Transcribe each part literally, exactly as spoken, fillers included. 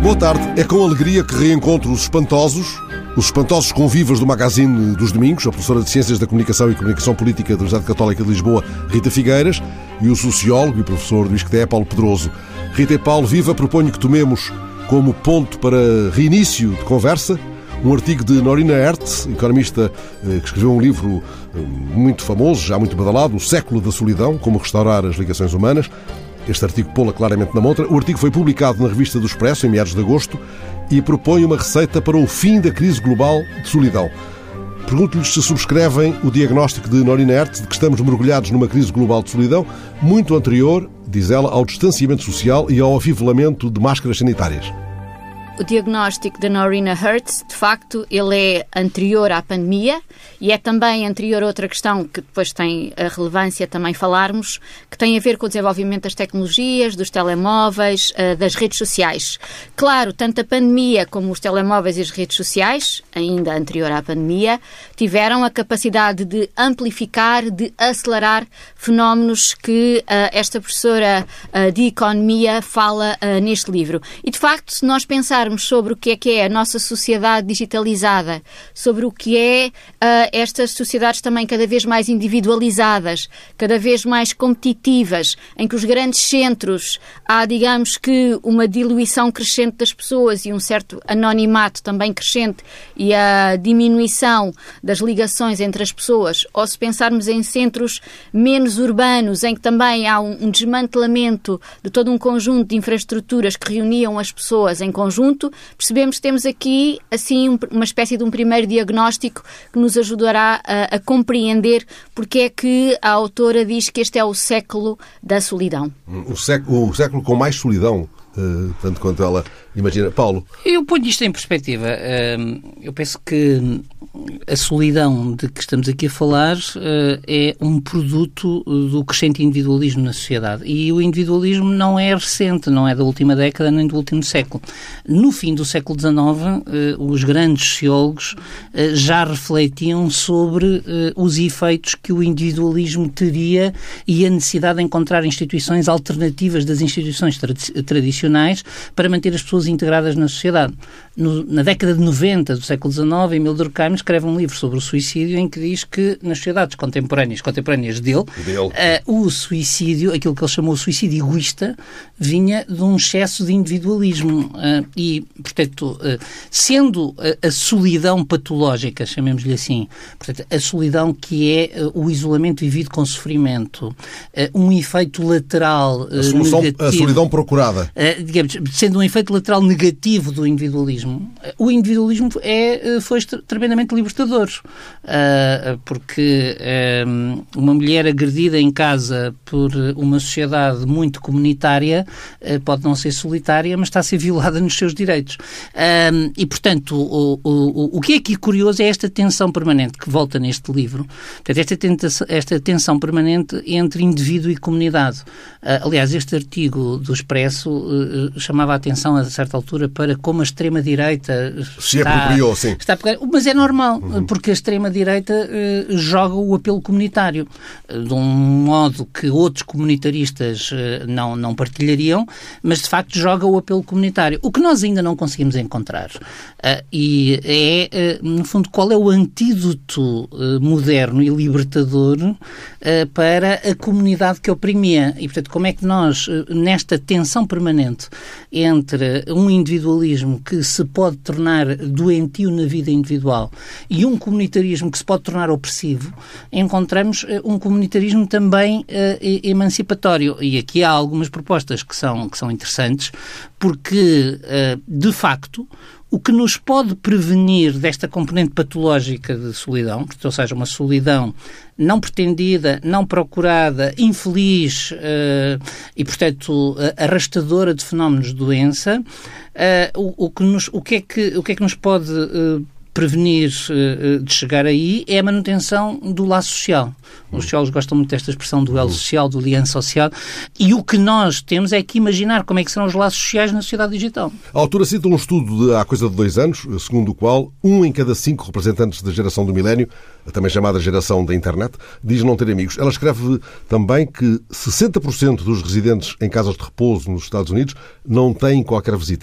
Boa tarde. É com alegria que reencontro os espantosos, os espantosos convivas do Magazine dos Domingos, a professora de Ciências da Comunicação e Comunicação Política da Universidade Católica de Lisboa, Rita Figueiras, e o sociólogo e professor do ISCTE, Paulo Pedroso. Rita e Paulo, viva, proponho que tomemos como ponto para reinício de conversa um artigo de Norina Hertz, economista que escreveu um livro muito famoso, já muito badalado, O Século da Solidão, Como Restaurar as Ligações Humanas. Este artigo pô-la claramente na montra. O artigo foi publicado na revista do Expresso em meados de agosto e propõe uma receita para o fim da crise global de solidão. Pergunto-lhes se subscrevem o diagnóstico de Norina Hertz de que estamos mergulhados numa crise global de solidão muito anterior, diz ela, ao distanciamento social e ao afivelamento de máscaras sanitárias. O diagnóstico de Norina Hertz, de facto, ele é anterior à pandemia e é também anterior a outra questão que depois tem a relevância também falarmos, que tem a ver com o desenvolvimento das tecnologias, dos telemóveis, das redes sociais. Claro, tanto a pandemia como os telemóveis e as redes sociais, ainda anterior à pandemia, tiveram a capacidade de amplificar, de acelerar fenómenos que uh, esta professora uh, de economia fala uh, neste livro. E, de facto, se nós pensarmos sobre o que é que é a nossa sociedade digitalizada, sobre o que é uh, estas sociedades também cada vez mais individualizadas, cada vez mais competitivas, em que os grandes centros há, digamos que, uma diluição crescente das pessoas e um certo anonimato também crescente e a diminuição das ligações entre as pessoas, ou se pensarmos em centros menos urbanos, em que também há um, um desmantelamento de todo um conjunto de infraestruturas que reuniam as pessoas em conjunto, percebemos que temos aqui, assim, um, uma espécie de um primeiro diagnóstico que nos ajudará a, a compreender porque é que a autora diz que este é o século da solidão. O século, o século com mais solidão, uh, tanto quanto ela imagina. Paulo? Eu ponho isto em perspectiva. Uh, eu penso que a solidão de que estamos aqui a falar uh, é um produto do crescente individualismo na sociedade. E o individualismo não é recente, não é da última década nem do último século. No fim do século dezenove, uh, os grandes sociólogos uh, já refletiam sobre uh, os efeitos que o individualismo teria e a necessidade de encontrar instituições alternativas das instituições trad- tradicionais para manter as pessoas integradas na sociedade. No, na década de noventa do século dezenove, Emile Durkheim escreve um livro sobre o suicídio em que diz que nas sociedades contemporâneas, contemporâneas dele, dele. Uh, o suicídio, aquilo que ele chamou de suicídio egoísta, vinha de um excesso de individualismo. Uh, e, portanto, uh, sendo a, a solidão patológica, chamemos-lhe assim, portanto, a solidão que é uh, o isolamento vivido com sofrimento, uh, um efeito lateral uh, a, solução, negativo, a solidão procurada. Uh, digamos, sendo um efeito lateral negativo do individualismo, o individualismo é, foi tremendamente libertador, uh, porque uh, uma mulher agredida em casa por uma sociedade muito comunitária uh, pode não ser solitária, mas está a ser violada nos seus direitos. Uh, e, portanto, o, o, o que é aqui curioso é esta tensão permanente que volta neste livro. Portanto, esta, tentação, esta tensão permanente entre indivíduo e comunidade. Uh, aliás, este artigo do Expresso uh, chamava a atenção a certa altura para como a extrema-direita se apropriou, sim. Está a pegar, mas é normal, uhum. porque a extrema-direita uh, joga o apelo comunitário uh, de um modo que outros comunitaristas uh, não, não partilhariam, mas de facto joga o apelo comunitário. O que nós ainda não conseguimos encontrar uh, e é, uh, no fundo, qual é o antídoto uh, moderno e libertador uh, para a comunidade que oprimia. E, portanto, como é que nós, uh, nesta tensão permanente entre um individualismo que se pode tornar doentio na vida individual e um comunitarismo que se pode tornar opressivo, encontramos uh, um comunitarismo também uh, emancipatório. E aqui há algumas propostas que são, que são interessantes, porque, uh, de facto, o que nos pode prevenir desta componente patológica de solidão, ou seja, uma solidão não pretendida, não procurada, infeliz uh, e, portanto, arrastadora de fenómenos de doença, uh, o, o, que nos, o, que é que, o que é que nos pode uh, prevenir uh, de chegar aí é a manutenção do laço social. Os sociólogos gostam muito desta expressão do elo social, do aliança social, e o que nós temos é que imaginar como é que serão os laços sociais na sociedade digital. A autora cita um estudo de há coisa de dois anos, segundo o qual um em cada cinco representantes da geração do milénio, a também chamada geração da internet, diz não ter amigos. Ela escreve também que sessenta por cento dos residentes em casas de repouso nos Estados Unidos não têm qualquer visita.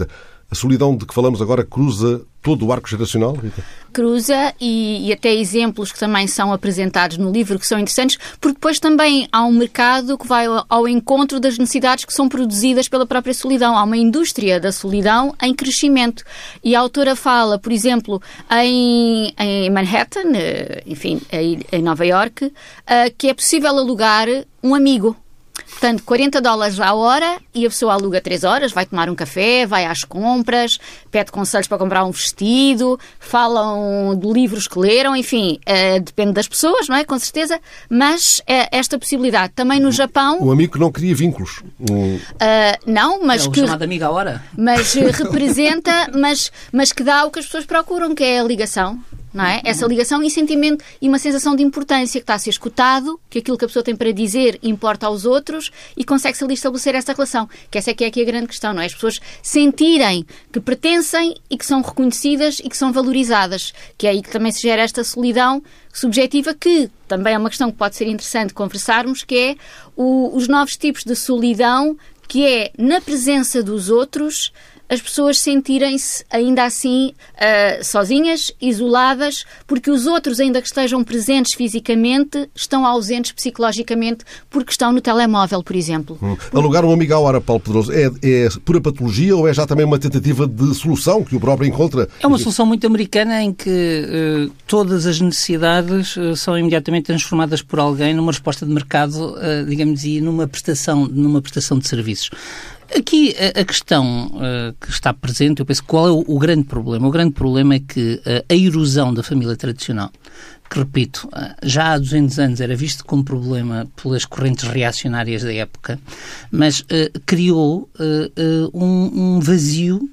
A solidão de que falamos agora cruza todo o arco geracional, Rita? Cruza e, e até exemplos que também são apresentados no livro que são interessantes, porque depois também há um mercado que vai ao, ao encontro das necessidades que são produzidas pela própria solidão. Há uma indústria da solidão em crescimento. E a autora fala, por exemplo, em, em Manhattan, enfim, em Nova Iorque, que é possível alugar um amigo. Portanto, quarenta dólares à hora e a pessoa aluga três horas, vai tomar um café, vai às compras, pede conselhos para comprar um vestido, falam de livros que leram, enfim, uh, depende das pessoas, não é? Com certeza, mas uh, esta possibilidade também no Japão... Um amigo que não cria vínculos. Um... Uh, não, mas é o que... chamado amigo à hora. Mas uh, representa, mas, mas que dá o que as pessoas procuram, que é a ligação. Não é? Essa ligação e sentimento e uma sensação de importância, que está a ser escutado, que aquilo que a pessoa tem para dizer importa aos outros e consegue-se ali estabelecer essa relação. Que essa é que é aqui a grande questão, não é? As pessoas sentirem que pertencem e que são reconhecidas e que são valorizadas. Que é aí que também se gera esta solidão subjetiva, que também é uma questão que pode ser interessante conversarmos, que é o, os novos tipos de solidão, que é na presença dos outros as pessoas sentirem-se ainda assim uh, sozinhas, isoladas, porque os outros, ainda que estejam presentes fisicamente, estão ausentes psicologicamente porque estão no telemóvel, por exemplo. Hum. Alugar um amigo à hora, Paulo Pedroso, é, é pura patologia ou é já também uma tentativa de solução que o próprio encontra? É uma solução muito americana em que uh, todas as necessidades uh, são imediatamente transformadas por alguém numa resposta de mercado, uh, digamos, e numa prestação, numa prestação de serviços. Aqui a, a questão uh, que está presente, eu penso, qual é o, o grande problema? O grande problema é que uh, a erosão da família tradicional, que, repito, uh, já há duzentos anos era visto como problema pelas correntes reacionárias da época, mas uh, criou uh, uh, um, um vazio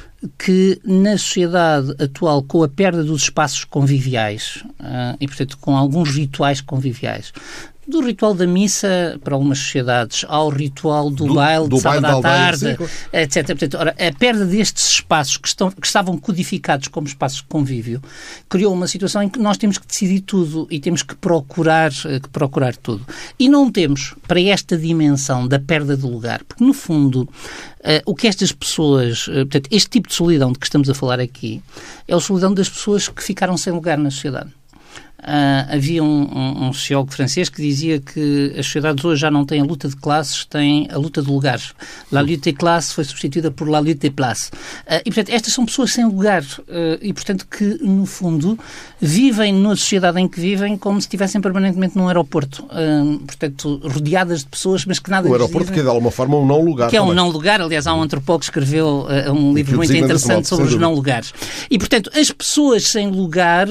que na sociedade atual, com a perda dos espaços conviviais uh, e, portanto, com alguns rituais conviviais, do ritual da missa, para algumas sociedades, ao ritual do, do baile do de sábado à tarde, etcétera. Portanto, ora, a perda destes espaços que, estão, que estavam codificados como espaços de convívio criou uma situação em que nós temos que decidir tudo e temos que procurar, que procurar tudo. E não temos, para esta dimensão da perda de lugar, porque, no fundo, uh, o que estas pessoas... Uh, portanto, este tipo de solidão de que estamos a falar aqui é a solidão das pessoas que ficaram sem lugar na sociedade. Uh, havia um, um, um sociólogo francês que dizia que as sociedades hoje já não têm a luta de classes, têm a luta de lugares. La lutte de classe foi substituída por la lutte de place. Uh, e, portanto, estas são pessoas sem lugar uh, e, portanto, que, no fundo, vivem na sociedade em que vivem como se estivessem permanentemente num aeroporto. Uh, portanto, rodeadas de pessoas, mas que nada... O aeroporto dizem, que é, de alguma forma, um não-lugar. Que é também. um não-lugar. Aliás, há um antropólogo que escreveu uh, um livro muito interessante sobre os não-lugares. E, portanto, as pessoas sem lugar...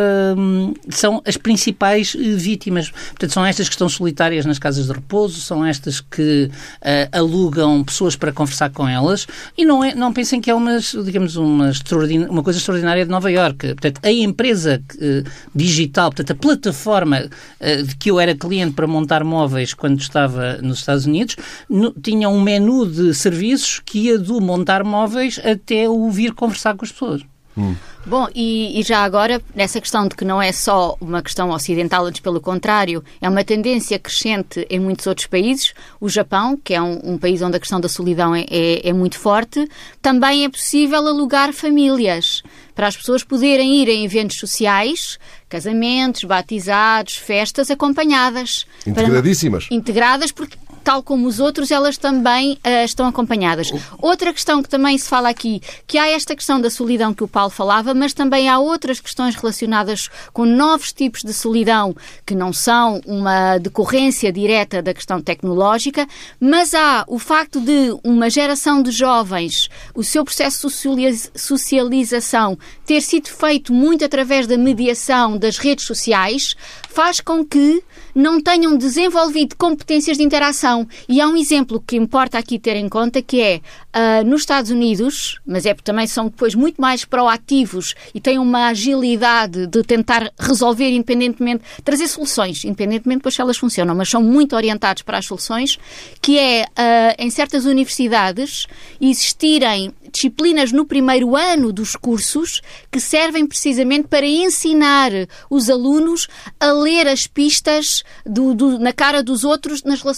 Uh, são as principais vítimas. Portanto, são estas que estão solitárias nas casas de repouso, são estas que uh, alugam pessoas para conversar com elas e não, é, não pensem que é uma, digamos, uma, uma coisa extraordinária de Nova Iorque. Portanto, a empresa uh, digital, portanto, a plataforma uh, de que eu era cliente para montar móveis quando estava nos Estados Unidos, no, tinha um menu de serviços que ia do montar móveis até o vir conversar com as pessoas. Hum. Bom, e, e já agora, nessa questão de que não é só uma questão ocidental, antes pelo contrário, é uma tendência crescente em muitos outros países. O Japão, que é um, um país onde a questão da solidão é, é, é muito forte, também é possível alugar famílias para as pessoas poderem ir em eventos sociais, casamentos, batizados, festas acompanhadas. Integradíssimas. Para, integradas, porque tal como os outros, elas também uh, estão acompanhadas. Outra questão que também se fala aqui, que há esta questão da solidão que o Paulo falava, mas também há outras questões relacionadas com novos tipos de solidão que não são uma decorrência direta da questão tecnológica, mas há o facto de uma geração de jovens, o seu processo de socialização ter sido feito muito através da mediação das redes sociais, faz com que não tenham desenvolvido competências de interação. E há um exemplo que importa aqui ter em conta, que é uh, nos Estados Unidos, mas é porque também são depois muito mais proativos e têm uma agilidade de tentar resolver independentemente, trazer soluções, independentemente depois se elas funcionam, mas são muito orientados para as soluções, que é, uh, em certas universidades, existirem disciplinas no primeiro ano dos cursos que servem precisamente para ensinar os alunos a ler as pistas do, do, na cara dos outros nas relações face a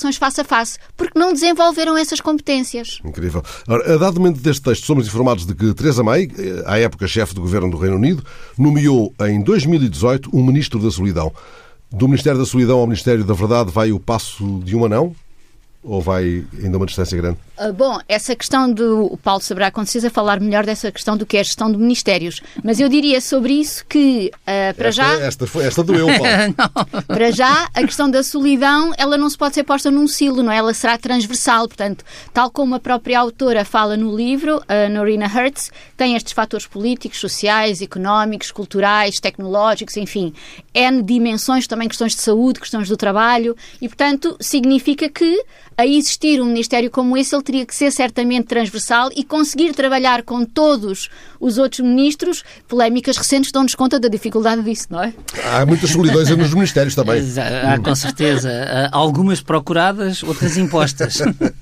face, porque não desenvolveram essas competências. Incrível. Ora, a dado momento deste texto, somos informados de que Theresa May, à época chefe do governo do Reino Unido, nomeou em dois mil e dezoito um ministro da Solidão. Do Ministério da Solidão ao Ministério da Verdade vai o passo de um anão? Ou vai ainda uma distância grande? Uh, bom, essa questão do... O Paulo saberá com certeza falar melhor dessa questão do que é a gestão de ministérios. Mas eu diria sobre isso que, uh, para esta, já... Esta, foi, esta doeu, Paulo. Para já, a questão da solidão, ela não se pode ser posta num silo, não é? Ela será transversal. Portanto, tal como a própria autora fala no livro, a Norina Hertz, tem estes fatores políticos, sociais, económicos, culturais, tecnológicos, enfim, N dimensões, também questões de saúde, questões do trabalho, e, portanto, significa que a existir um ministério como esse, ele teria que ser certamente transversal e conseguir trabalhar com todos os outros ministros. Polémicas recentes dão-nos conta da dificuldade disso, não é? Há muitas solidões nos ministérios também. Há, com certeza. Algumas procuradas, outras impostas.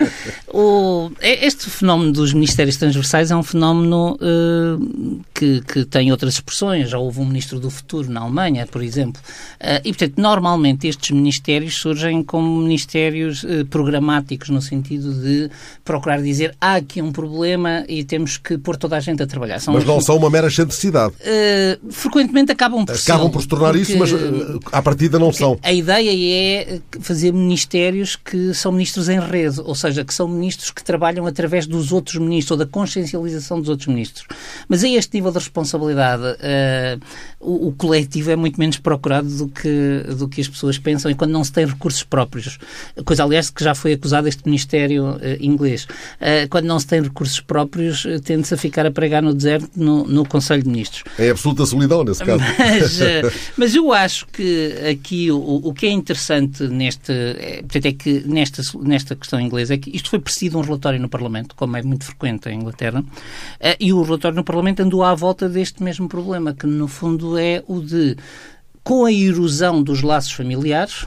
O, este fenómeno dos ministérios transversais é um fenómeno uh, que, que tem outras expressões. Já houve um ministro do futuro na Alemanha, por exemplo. Uh, e, portanto, normalmente estes ministérios surgem como ministérios uh, programáticos, no sentido de procurar dizer há aqui um problema e temos que pôr toda a gente a trabalhar. São mas não os... são uma mera excentricidade. Uh, frequentemente acabam por Acabam por se tornar isso, mas uh, à partida não são. A ideia é fazer ministérios que são ministros em rede, ou seja, que são ministros que trabalham através dos outros ministros ou da consciencialização dos outros ministros. Mas a este nível de responsabilidade, uh, o, o coletivo é muito menos procurado do que, do que as pessoas pensam, e quando não se tem recursos próprios. Coisa, aliás, que já foi acusado este Ministério uh, inglês. Uh, quando não se tem recursos próprios, uh, tende-se a ficar a pregar no deserto no, no Conselho de Ministros. É absoluta solidão, nesse caso. Mas, uh, mas eu acho que aqui o, o que é interessante neste, é, portanto, é que nesta, nesta questão inglesa é que isto foi precedido de um relatório no Parlamento, como é muito frequente em Inglaterra, uh, e o relatório no Parlamento andou à volta deste mesmo problema, que no fundo é o de, com a erosão dos laços familiares,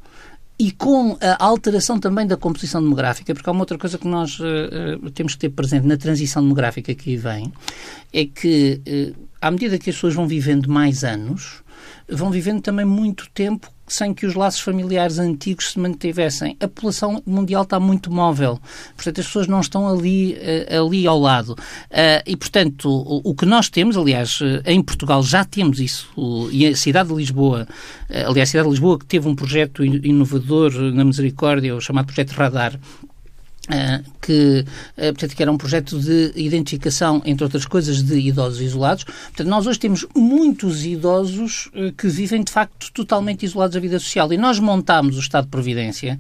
e com a alteração também da composição demográfica, porque há uma outra coisa que nós uh, temos que ter presente na transição demográfica que vem, é que uh, à medida que as pessoas vão vivendo mais anos, vão vivendo também muito tempo sem que os laços familiares antigos se mantivessem. A população mundial está muito móvel. Portanto, as pessoas não estão ali, uh, ali ao lado. Uh, e, portanto, o, o que nós temos, aliás, uh, em Portugal já temos isso, o, e a cidade de Lisboa, uh, aliás, a cidade de Lisboa que teve um projeto inovador na Misericórdia, o chamado Projeto Radar, Uh, que, uh, portanto, que era um projeto de identificação, entre outras coisas, de idosos isolados. Portanto, nós hoje temos muitos idosos uh, que vivem, de facto, totalmente isolados da vida social. E nós montámos o Estado de Providência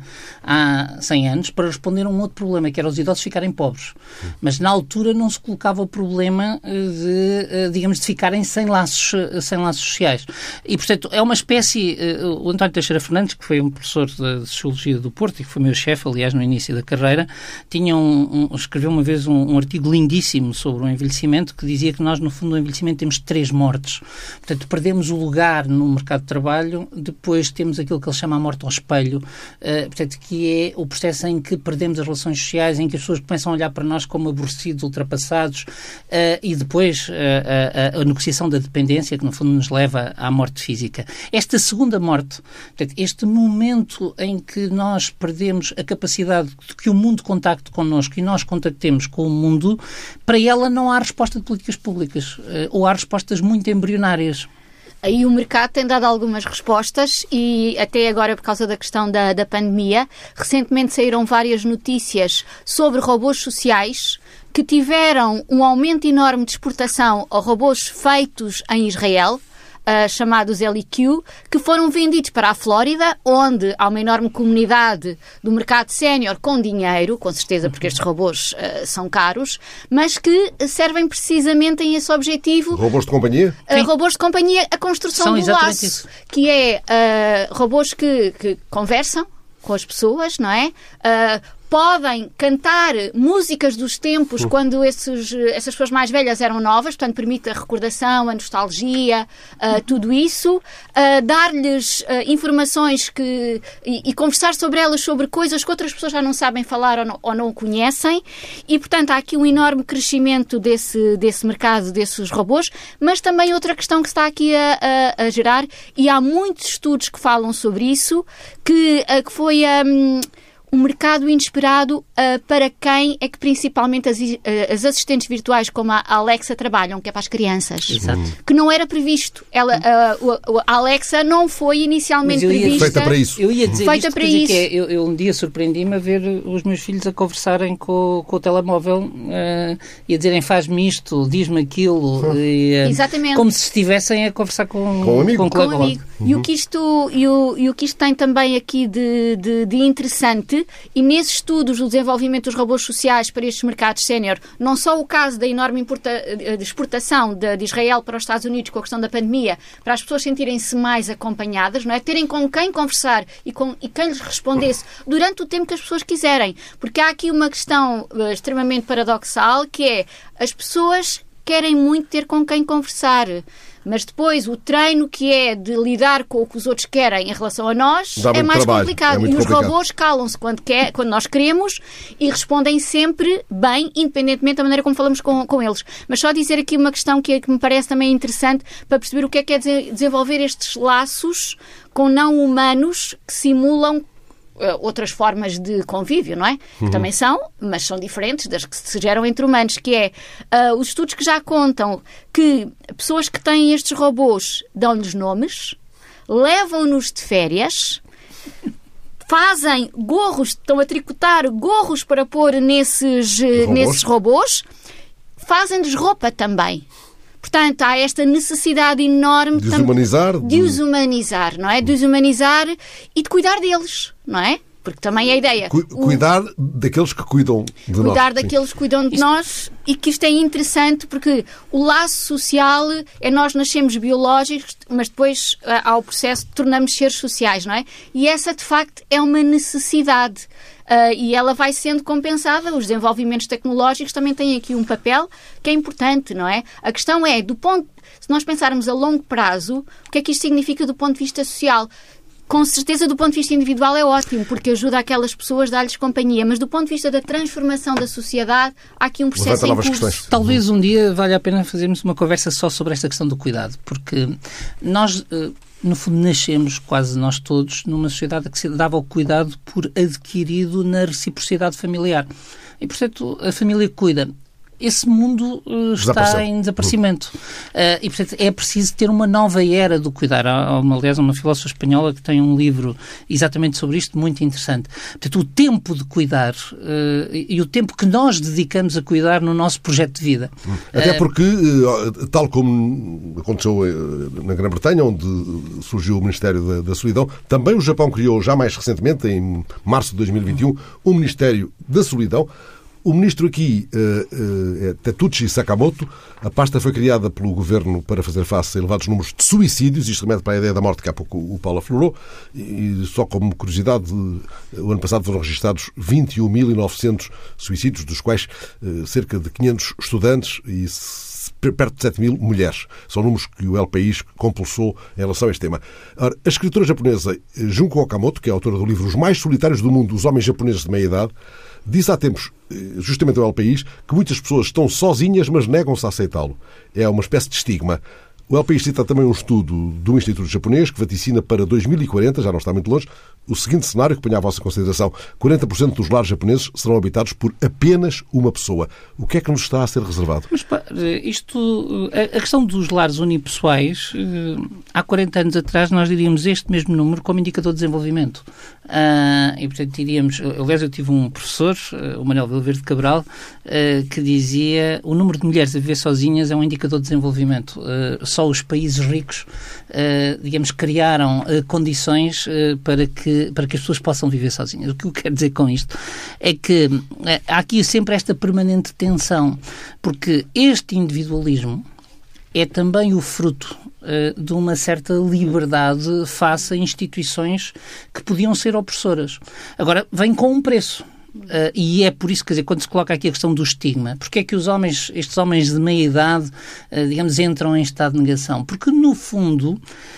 há cem anos para responder a um outro problema, que era os idosos ficarem pobres. Mas, na altura, não se colocava o problema uh, de, uh, digamos, de ficarem sem laços, uh, sem laços sociais. E, portanto, é uma espécie... Uh, o António Teixeira Fernandes, que foi um professor de Sociologia do Porto e que foi meu chefe, aliás, no início da carreira, tinha um, um, escreveu uma vez um, um artigo lindíssimo sobre o envelhecimento, que dizia que nós, no fundo, no envelhecimento temos três mortes. Portanto, perdemos o lugar no mercado de trabalho, depois temos aquilo que ele chama a morte ao espelho, uh, portanto, que é o processo em que perdemos as relações sociais, em que as pessoas começam a olhar para nós como aborrecidos, ultrapassados, uh, e depois uh, a, a negociação da dependência, que no fundo nos leva à morte física. Esta segunda morte, portanto, este momento em que nós perdemos a capacidade de que o mundo contacte connosco e nós contactemos com o mundo, para ela não há resposta de políticas públicas, ou há respostas muito embrionárias. Aí o mercado tem dado algumas respostas e até agora, por causa da questão da, da pandemia, recentemente saíram várias notícias sobre robôs sociais que tiveram um aumento enorme de exportação a robôs feitos em Israel, Uh, chamados L E Q, que foram vendidos para a Flórida, onde há uma enorme comunidade do mercado sénior com dinheiro, com certeza porque estes robôs uh, são caros, mas que servem precisamente em esse objetivo. Robôs de companhia? Uh, robôs de companhia, a construção são do laço, isso. Que é uh, robôs que, que conversam com as pessoas, não é? Uh, podem cantar músicas dos tempos quando esses, essas pessoas mais velhas eram novas, portanto permite a recordação, a nostalgia, uh, tudo isso, uh, dar-lhes uh, informações que, e, e conversar sobre elas, sobre coisas que outras pessoas já não sabem falar ou não, ou não conhecem, e portanto há aqui um enorme crescimento desse, desse mercado, desses robôs, mas também outra questão que está aqui a, a, a gerar, e há muitos estudos que falam sobre isso, que, uh, que foi... Um, um mercado inesperado uh, para quem é que principalmente as, uh, as assistentes virtuais como a Alexa trabalham, que é para as crianças. Exato. Que não era previsto. Ela, uh, a Alexa não foi inicialmente prevista. Feita para isso. Eu ia dizer feita isto, para isso. isso. É, eu, eu um dia surpreendi-me a ver os meus filhos a conversarem com, com o telemóvel uh, e a dizerem faz-me isto, diz-me aquilo. Hum. E, uh, Exatamente. Como se estivessem a conversar com, com um amigo. Com um Com um amigo. Uhum. E, o que isto, e, o, e o que isto tem também aqui de, de, de interessante, e nesses estudos do desenvolvimento dos robôs sociais para estes mercados sénior, não só o caso da enorme importa, de exportação de, de Israel para os Estados Unidos com a questão da pandemia, para as pessoas sentirem-se mais acompanhadas, não é? Terem com quem conversar e, com, e quem lhes respondesse durante o tempo que as pessoas quiserem. Porque há aqui uma questão uh, extremamente paradoxal, que é as pessoas querem muito ter com quem conversar, mas depois o treino que é de lidar com o que os outros querem em relação a nós Dá é mais trabalho. complicado. É muito e os complicado. robôs calam-se quando, quer, quando nós queremos e respondem sempre bem, independentemente da maneira como falamos com, com eles. Mas só dizer aqui uma questão que, que me parece também interessante para perceber o que é que é desenvolver estes laços com não-humanos que simulam outras formas de convívio, não é? Que uhum. também são, mas são diferentes das que se geram entre humanos, que é uh, os estudos que já contam que pessoas que têm estes robôs dão-lhes nomes, levam-nos de férias, fazem gorros, estão a tricotar gorros para pôr nesses robôs, nesses robôs, fazem-lhes roupa também. Portanto, há esta necessidade enorme de os humanizar, de os humanizar, não é? De os humanizar e de cuidar deles, não é? Porque também é a ideia. Cu- cuidar o... daqueles que cuidam de cuidar nós. Cuidar daqueles que cuidam de Isso... nós, e que isto é interessante porque o laço social é nós nascemos biológicos, mas depois há o processo de tornarmos seres sociais, não é? E essa, de facto, é uma necessidade. Uh, e ela vai sendo compensada. Os desenvolvimentos tecnológicos também têm aqui um papel que é importante, não é? A questão é, do ponto, se nós pensarmos a longo prazo, o que é que isto significa do ponto de vista social? Com certeza, do ponto de vista individual é ótimo, porque ajuda aquelas pessoas a dar-lhes companhia, mas do ponto de vista da transformação da sociedade, há aqui um processo em curso. Questões. Talvez um dia valha a pena fazermos uma conversa só sobre esta questão do cuidado, porque nós, no fundo, nascemos, quase nós todos, numa sociedade que se dava o cuidado por adquirido na reciprocidade familiar. E, portanto, a família cuida. Esse mundo uh, está em desaparecimento. Uh, e, portanto, é preciso ter uma nova era do cuidar. Há, uma, aliás, uma filósofa espanhola que tem um livro exatamente sobre isto, muito interessante. Portanto, o tempo de cuidar uh, e, e o tempo que nós dedicamos a cuidar no nosso projeto de vida. Até porque, uh, tal como aconteceu na Grã-Bretanha, onde surgiu o Ministério da, da Solidão, também o Japão criou, já mais recentemente, em março de dois mil e vinte e um, o Ministério da Solidão. O ministro aqui uh, uh, é Tetsuchi Sakamoto. A pasta foi criada pelo governo para fazer face a elevados números de suicídios. Isto remete para a ideia da morte que há pouco o Paulo aflorou. E só como curiosidade, o ano passado foram registados vinte e um mil e novecentos suicídios, dos quais uh, cerca de quinhentos estudantes e perto de sete mil mulheres. São números que o El País compulsou em relação a este tema. Ora, a escritora japonesa Junko Okamoto, que é autora do livro Os Mais Solitários do Mundo, Os Homens Japoneses de Meia-Idade, disse há tempos, justamente ao El País, que muitas pessoas estão sozinhas, mas negam-se a aceitá-lo. É uma espécie de estigma. O El País cita também um estudo do Instituto Japonês que vaticina para dois mil e quarenta, já não está muito longe, o seguinte cenário que ponho à vossa consideração. quarenta por cento dos lares japoneses serão habitados por apenas uma pessoa. O que é que nos está a ser reservado? Mas pá, isto, a questão dos lares unipessoais, há quarenta anos atrás nós diríamos este mesmo número como indicador de desenvolvimento. Uh, e, portanto, diríamos... Aliás, eu tive um professor, o Manuel Vilverde Cabral, uh, que dizia o número de mulheres a viver sozinhas é um indicador de desenvolvimento. Uh, só os países ricos, uh, digamos, criaram uh, condições uh, para, que, para que as pessoas possam viver sozinhas. O que eu quero dizer com isto é que uh, há aqui sempre esta permanente tensão, porque este individualismo é também o fruto uh, de uma certa liberdade face a instituições que podiam ser opressoras. Agora, vem com um preço. Uh, e é por isso, quer dizer, quando se coloca aqui a questão do estigma, porque é que os homens, estes homens de meia-idade, uh, digamos, entram em estado de negação? Porque, no fundo,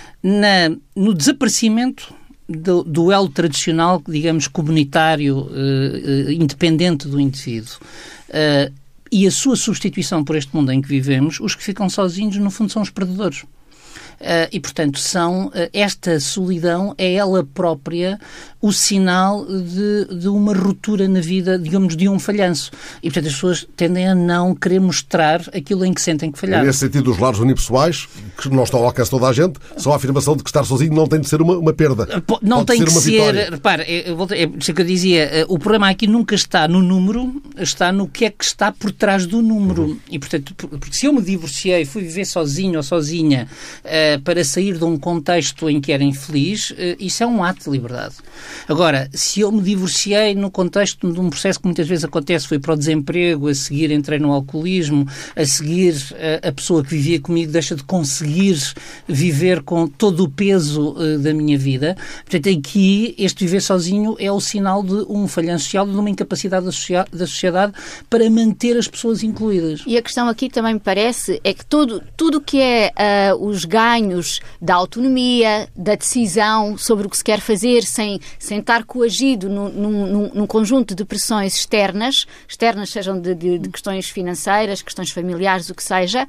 na, no desaparecimento do, do elo tradicional, digamos, comunitário, uh, uh, independente do indivíduo, uh, e a sua substituição por este mundo em que vivemos, os que ficam sozinhos, no fundo, são os predadores. Uh, e, portanto, são, uh, esta solidão é ela própria o sinal de, de uma ruptura na vida, digamos, de um falhanço. E, portanto, as pessoas tendem a não querer mostrar aquilo em que sentem que falharam. É nesse sentido, os lares unipessoais, que não estão ao alcance de toda a gente, são a afirmação de que estar sozinho não tem de ser uma, uma perda. Não Pode tem ser que uma ser... vitória. Repara, é, é isso que eu dizia, o problema aqui nunca está no número, está no que é que está por trás do número. Uhum. E, portanto, porque se eu me divorciei, fui viver sozinho ou sozinha uh, para sair de um contexto em que era infeliz, uh, isso é um ato de liberdade. Agora, se eu me divorciei no contexto de um processo que muitas vezes acontece, fui para o desemprego, a seguir entrei no alcoolismo, a seguir a, a pessoa que vivia comigo deixa de conseguir viver com todo o peso uh, da minha vida. Portanto, aqui este viver sozinho é o sinal de um falhanço social, de uma incapacidade da, socia- da sociedade para manter as pessoas incluídas. E a questão aqui também me parece é que todo, tudo o que é uh, os ganhos da autonomia, da decisão sobre o que se quer fazer sem, sem estar coagido num, num, num conjunto de pressões externas, externas sejam de, de, de questões financeiras, questões familiares, o que seja,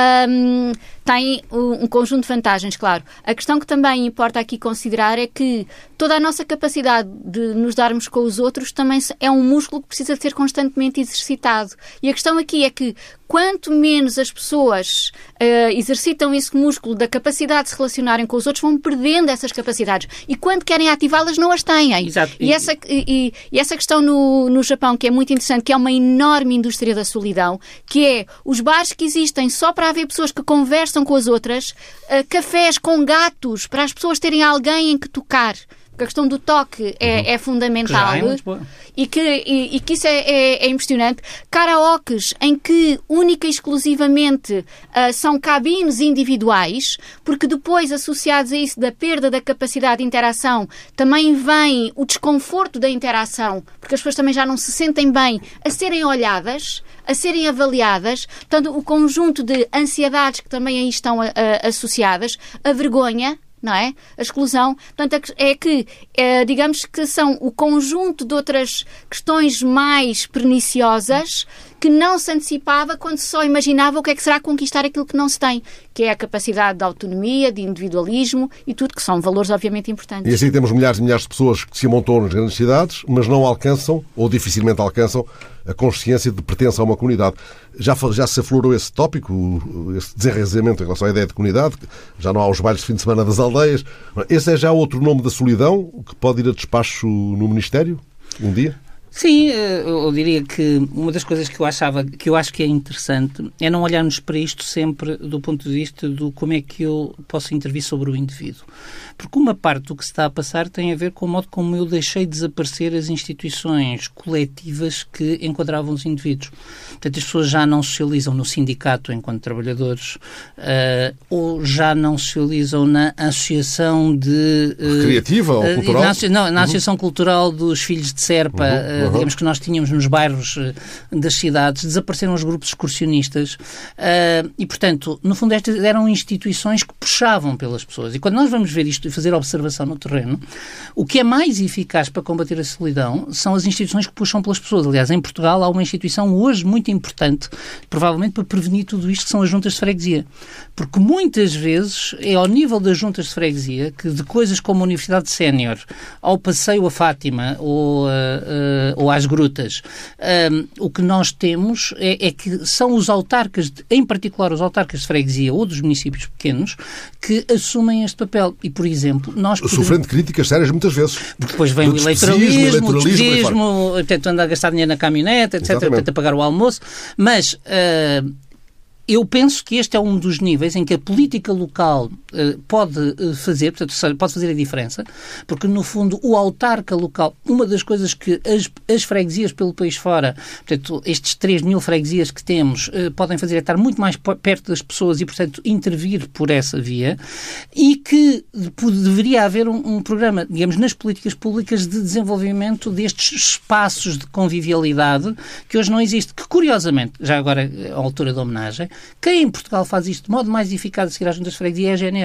um, tem um conjunto de vantagens, claro. A questão que também importa aqui considerar é que toda a nossa capacidade de nos darmos com os outros também é um músculo que precisa de ser constantemente exercitado. E a questão aqui é que quanto menos as pessoas uh, exercitam esse músculo da capacidade de se relacionarem com os outros, vão perdendo essas capacidades. E quando querem ativá-las, não as têm. Exato. E, essa, e, e essa questão no, no Japão, que é muito interessante, que é uma enorme indústria da solidão, que é os bares que existem só para haver pessoas que conversam com as outras, uh, cafés com gatos, para as pessoas terem alguém em que tocar. A questão do toque é, uhum. é fundamental é e, que, e, e que isso é, é, é impressionante. Karaokes em que única e exclusivamente uh, são cabines individuais, porque depois, associados a isso da perda da capacidade de interação, também vem o desconforto da interação, porque as pessoas também já não se sentem bem a serem olhadas, a serem avaliadas. Portanto, o conjunto de ansiedades que também aí estão a, a, associadas, a vergonha, não é? A exclusão. Portanto, é que, é, digamos que são o conjunto de outras questões mais perniciosas que não se antecipava quando se só imaginava o que é que será conquistar aquilo que não se tem, que é a capacidade de autonomia, de individualismo e tudo, que são valores obviamente importantes. E assim temos milhares e milhares de pessoas que se amontoam nas grandes cidades, mas não alcançam, ou dificilmente alcançam, a consciência de pertença a uma comunidade. Já, já se aflorou esse tópico, esse desenraizamento em relação à ideia de comunidade, já não há os bailes de fim de semana das aldeias. Esse é já outro nome da solidão que pode ir a despacho no Ministério, um dia? Sim, eu diria que uma das coisas que eu achava, que eu acho que é interessante é não olharmos para isto sempre do ponto de vista do como é que eu posso intervir sobre o indivíduo. Porque uma parte do que se está a passar tem a ver com o modo como eu deixei desaparecer as instituições coletivas que enquadravam os indivíduos. Portanto, as pessoas já não socializam no sindicato enquanto trabalhadores, uh, ou já não socializam na associação de... Uh, Recreativa ou cultural? Na, não, na uhum. associação cultural dos filhos de Serpa, uhum. uh, digamos que nós tínhamos nos bairros uh, das cidades, desapareceram os grupos excursionistas uh, e, portanto, no fundo estas eram instituições que puxavam pelas pessoas. E quando nós vamos ver isto e fazer observação no terreno, o que é mais eficaz para combater a solidão são as instituições que puxam pelas pessoas. Aliás, em Portugal há uma instituição hoje muito importante, provavelmente para prevenir tudo isto, que são as juntas de freguesia. Porque muitas vezes é ao nível das juntas de freguesia que de coisas como a Universidade Sénior, ao passeio a Fátima ou, uh, uh, ou às grutas, um, o que nós temos é, é que são os autarcas, de, em particular os autarcas de freguesia ou dos municípios pequenos, que assumem este papel. E, por exemplo, nós... Podemos... Sofrendo críticas sérias muitas vezes. Porque depois vem o eleitoralismo, o despotismo, portanto, anda a gastar dinheiro na caminhonete, etcétera, tenta pagar o almoço, mas... Uh, eu penso que este é um dos níveis em que a política local uh, pode uh, fazer, portanto, pode fazer a diferença, porque, no fundo, o autarca local, uma das coisas que as, as freguesias pelo país fora, portanto, estes três mil freguesias que temos, uh, podem fazer é estar muito mais perto das pessoas e, portanto, intervir por essa via, e que deveria haver um, um programa, digamos, nas políticas públicas de desenvolvimento destes espaços de convivialidade que hoje não existe, que, curiosamente, já agora, à altura da homenagem, quem em Portugal faz isto de modo mais eficaz a seguir às juntas de freguesia é a G N R.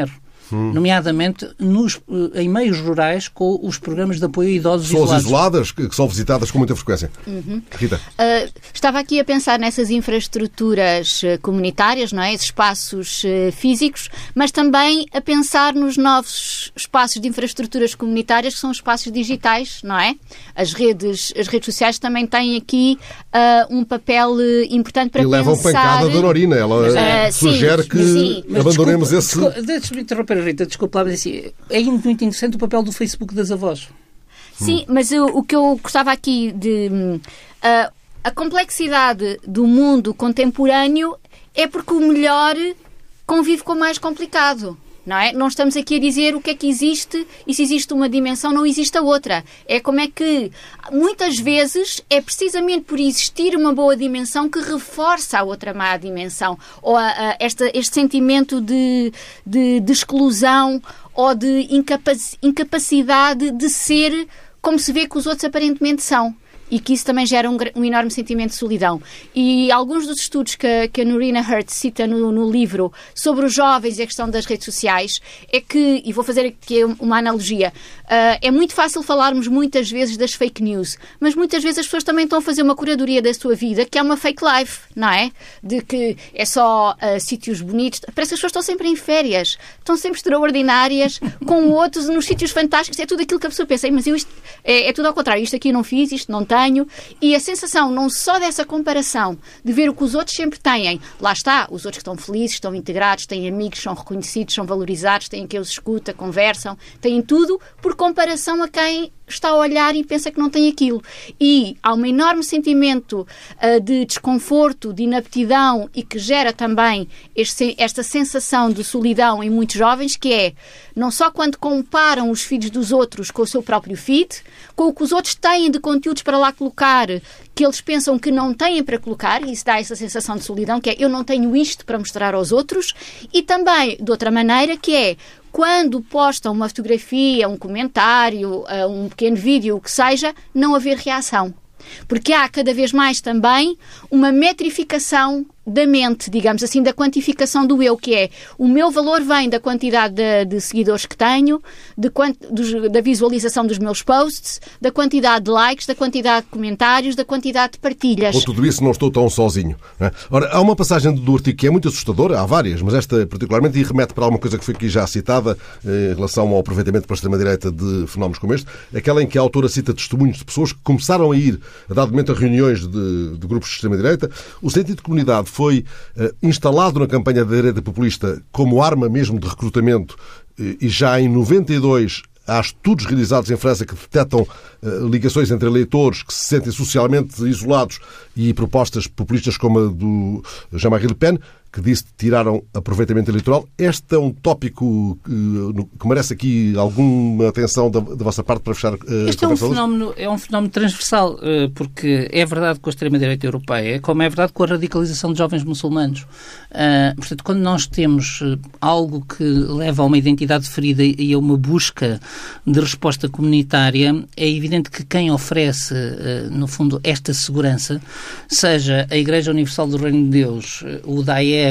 hum. nomeadamente nos, em meios rurais com os programas de apoio a idosos Pessoas isolados. isoladas que, que são visitadas com muita frequência. Uhum. Rita? Uh, estava aqui a pensar nessas infraestruturas uh, comunitárias, não é? Esses espaços uh, físicos, mas também a pensar nos novos espaços de infraestruturas comunitárias que são os espaços digitais, não é? As redes, as redes sociais também têm aqui uh, um papel uh, importante para e pensar... E levam pancada da Norina. Ela uh, sugere sim, que sim. abandonemos desculpa, esse... Desculpa, deixa-me interromper, Rita, desculpa lá, mas assim, é muito interessante o papel do Facebook das avós. Sim, mas eu, o que eu gostava aqui de... Uh, a complexidade do mundo contemporâneo é porque o melhor convive com o mais complicado. Não é? Não estamos aqui a dizer o que é que existe e se existe uma dimensão não existe a outra. É como é que muitas vezes é precisamente por existir uma boa dimensão que reforça a outra má dimensão. Ou a, a, esta, este sentimento de, de, de exclusão ou de incapac, incapacidade de ser como se vê que os outros aparentemente são. E que isso também gera um, um enorme sentimento de solidão. E alguns dos estudos que, que a Norina Hertz cita no, no livro sobre os jovens e a questão das redes sociais é que, e vou fazer aqui uma analogia, uh, é muito fácil falarmos muitas vezes das fake news, mas muitas vezes as pessoas também estão a fazer uma curadoria da sua vida, que é uma fake life, não é? De que é só uh, sítios bonitos. Parece que as pessoas estão sempre em férias, estão sempre extraordinárias, com outros nos sítios fantásticos. É tudo aquilo que a pessoa pensa, mas eu isto, é, é tudo ao contrário, isto aqui eu não fiz, isto não tenho. E a sensação não só dessa comparação, de ver o que os outros sempre têm, lá está, os outros que estão felizes, estão integrados, têm amigos, são reconhecidos, são valorizados, têm quem os escuta, conversam, têm tudo por comparação a quem está a olhar e pensa que não tem aquilo. E há um enorme sentimento uh, de desconforto, de inaptidão e que gera também este, esta sensação de solidão em muitos jovens, que é, não só quando comparam os feeds dos outros com o seu próprio feed, com o que os outros têm de conteúdos para lá colocar, que eles pensam que não têm para colocar, e isso dá essa sensação de solidão, que é, eu não tenho isto para mostrar aos outros, e também, de outra maneira, que é, quando postam uma fotografia, um comentário, um pequeno vídeo, o que seja, não haver reação. Porque há cada vez mais também uma metrificação da mente, digamos assim, da quantificação do eu, que é o meu valor vem da quantidade de, de seguidores que tenho, de quant, dos, da visualização dos meus posts, da quantidade de likes, da quantidade de comentários, da quantidade de partilhas. Com tudo isso não estou tão sozinho. Não é? Ora, há uma passagem do artigo que é muito assustadora, há várias, mas esta particularmente, e remete para alguma coisa que foi aqui já citada em relação ao aproveitamento pela extrema-direita de fenómenos como este, aquela em que a autora cita testemunhos de pessoas que começaram a ir, a dado momento, a reuniões de, de grupos de extrema-direita. O sentido de comunidade foi uh, instalado na campanha da direita populista como arma mesmo de recrutamento uh, e já em noventa e dois há estudos realizados em França que detectam uh, ligações entre eleitores que se sentem socialmente isolados e propostas populistas como a do Jean-Marie Le Pen, que disse que tiraram aproveitamento eleitoral. Este é um tópico que, que merece aqui alguma atenção da, da vossa parte para fechar uh, Este é um, fenómeno, é um fenómeno transversal, uh, porque é verdade com a extrema-direita europeia, como é verdade com a radicalização de jovens muçulmanos. Uh, portanto, quando nós temos uh, algo que leva a uma identidade ferida e a uma busca de resposta comunitária, é evidente que quem oferece, uh, no fundo, esta segurança, seja a Igreja Universal do Reino de Deus, uh, o Daesh,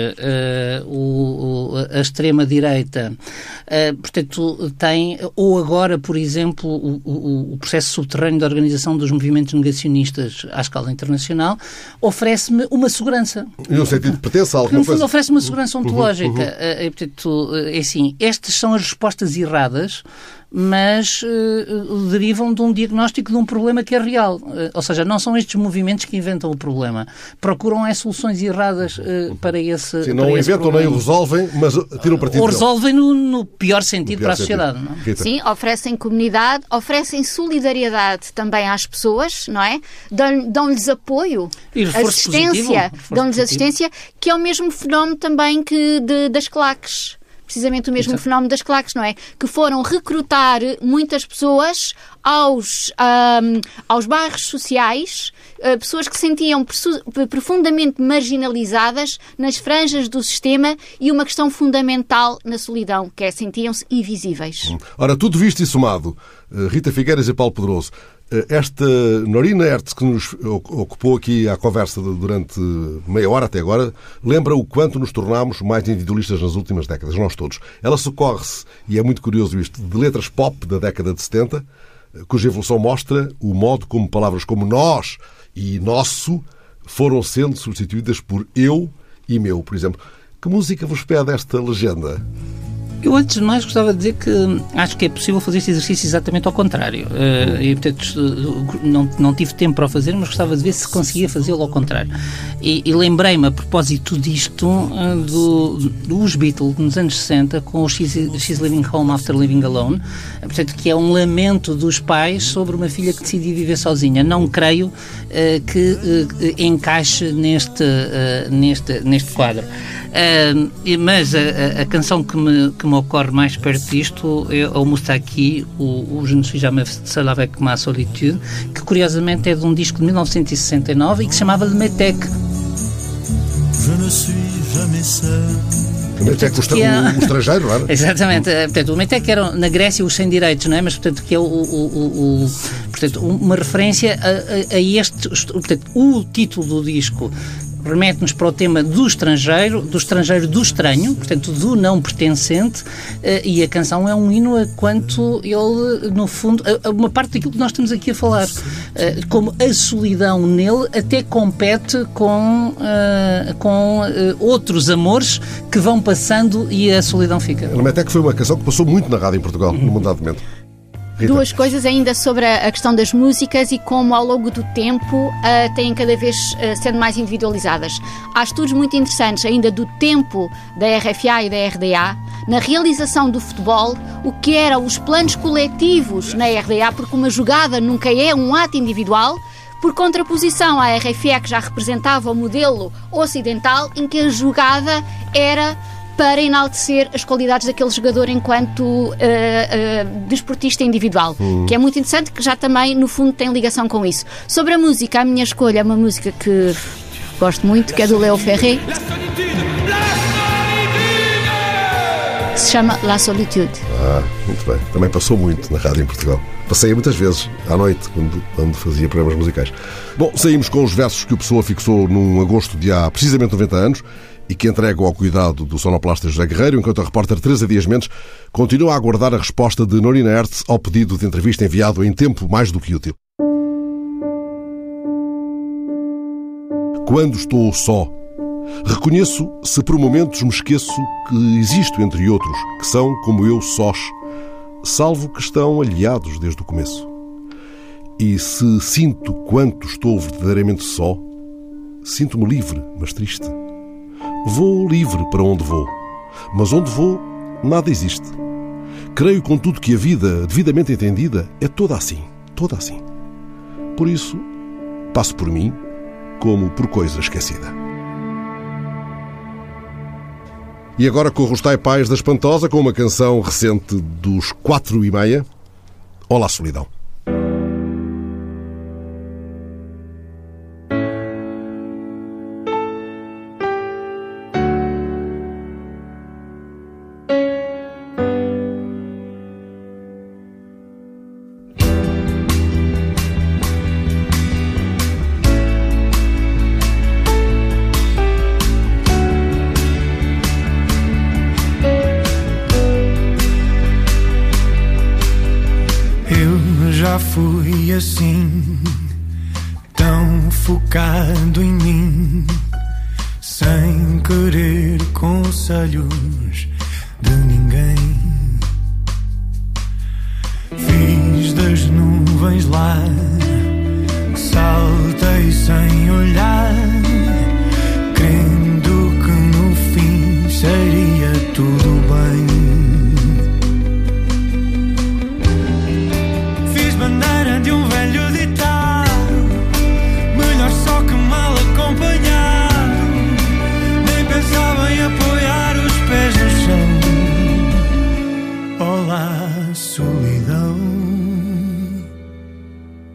Uh, o, o, a extrema-direita, uh, portanto, tem, ou agora, por exemplo, o, o, o processo subterrâneo de organização dos movimentos negacionistas à escala internacional, oferece-me uma segurança. E um sentido de pertença a alguma no fundo, coisa. oferece-me uma segurança ontológica. Uhum, uhum. Uh, uh, portanto, é assim, estas são as respostas erradas, mas uh, derivam de um diagnóstico de um problema que é real. Uh, ou seja, não são estes movimentos que inventam o problema. Procuram as soluções erradas uh, para esse Sim, não para esse inventam problema. nem o resolvem, mas tiram partido Ou dele. resolvem no, no pior sentido No pior para a sociedade. sentido. Não é? Sim, oferecem comunidade, oferecem solidariedade também às pessoas, não é? Dão- Dão-lhes apoio, E reforço positivo, assistência, reforço dão-lhes positivo. assistência, que é o mesmo fenómeno também que de- das claques. Precisamente o mesmo Exato. fenómeno das claques, não é? Que foram recrutar muitas pessoas aos, ahm, aos bairros sociais, ah, pessoas que se sentiam persu- profundamente marginalizadas nas franjas do sistema e uma questão fundamental na solidão, que é sentiam-se invisíveis. Ora, tudo visto e somado, Rita Figueiras e Paulo Pedroso, Esta Norina Hertz, que nos ocupou aqui a conversa durante meia hora até agora, lembra o quanto nos tornámos mais individualistas nas últimas décadas, nós todos. Ela socorre-se, e é muito curioso isto, de letras pop da década de setenta, cuja evolução mostra o modo como palavras como nós e nosso foram sendo substituídas por eu e meu, por exemplo. Que música vos pede esta legenda? Eu, antes de mais, gostava de dizer que acho que é possível fazer este exercício exatamente ao contrário. Uh, e, portanto, não, não tive tempo para o fazer, mas gostava de ver se conseguia fazê-lo ao contrário. E, e lembrei-me, a propósito disto, uh, do, dos Beatles, nos anos sessenta, com o She's, She's Living Home After Living Alone, uh, portanto, que é um lamento dos pais sobre uma filha que decidiu viver sozinha. Não creio uh, que uh, encaixe neste, uh, neste, neste quadro. Uh, mas a, a canção que me, que me ocorre mais perto disto é o Moustaki, o, o Je ne suis jamais seul avec ma solitude, que curiosamente é de um disco de mil novecentos e sessenta e nove e que se chamava Le Métèque. Je ne suis jamais seul. O Métèque, o, o, o estrangeiro, não é? Exatamente. Portanto, o Métèque era, na Grécia, os sem direitos, não é? Mas, portanto, que é o, o, o, o portanto, uma referência a, a, a este, portanto, o título do disco remete-nos para o tema do estrangeiro, do estrangeiro do estranho, portanto, do não pertencente, e a canção é um hino a quanto ele, no fundo, uma parte daquilo que nós estamos aqui a falar, como a solidão nele até compete com, com outros amores que vão passando e a solidão fica. O Métèque foi uma canção que passou muito na rádio em Portugal, no mundo momento. Rita. Duas coisas ainda sobre a questão das músicas e como ao longo do tempo uh, têm cada vez uh, sendo mais individualizadas. Há estudos muito interessantes ainda do tempo da R F A e da R D A na realização do futebol, o que eram os planos coletivos na R D A, porque uma jogada nunca é um ato individual, por contraposição à R F A, que já representava o modelo ocidental, em que a jogada era para enaltecer as qualidades daquele jogador enquanto uh, uh, desportista individual, hum. que é muito interessante, que já também, no fundo, tem ligação com isso. Sobre a música, a minha escolha é uma música que gosto muito, que é do Léo Ferré, que se chama La Solitude. Ah, muito bem. Também passou muito na rádio em Portugal. Passei muitas vezes, à noite, quando, quando fazia programas musicais. Bom, saímos com os versos que o Pessoa fixou num agosto de há precisamente noventa anos, e que entrego ao cuidado do sonoplasta José Guerreiro, enquanto a repórter Teresa Dias Mendes continua a aguardar a resposta de Norina Hertz ao pedido de entrevista enviado em tempo mais do que útil. Quando estou só, reconheço se por momentos me esqueço que existo entre outros, que são como eu sós, salvo que estão aliados desde o começo. E se sinto quanto estou verdadeiramente só, sinto-me livre, mas triste. Vou livre para onde vou, mas onde vou, nada existe. Creio, contudo, que a vida, devidamente entendida, é toda assim, toda assim. Por isso, passo por mim como por coisa esquecida. E agora corro os taipais da Espantosa com uma canção recente dos Quatro e Meia. Olá, Solidão. Já fui assim, tão focado em mim, sem querer conselhos de ninguém. Fiz das nuvens lá, saltei sem olhar, crendo que no fim seria tudo bem. Bandeira de um velho ditado, melhor só que mal acompanhado. Nem pensava em apoiar os pés no chão. Olá, solidão.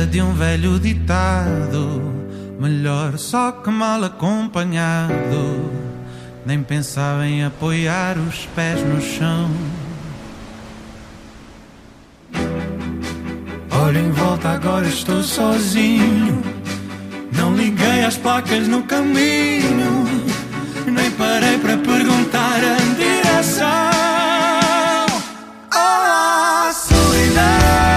de um velho ditado: melhor só que mal acompanhado. Nem pensava em apoiar os pés no chão. Olho em volta, agora estou sozinho. Não liguei às placas no caminho, nem parei para perguntar a direção. Oh, solidão.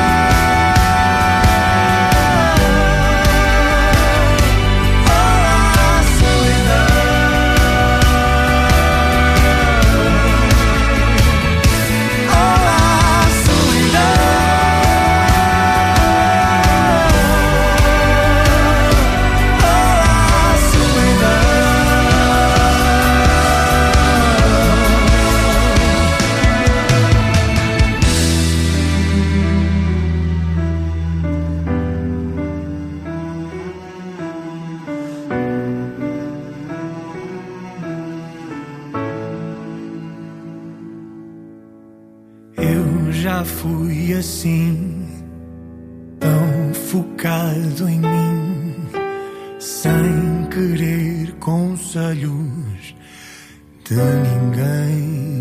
Já fui assim, tão focado em mim, sem querer conselhos de ninguém.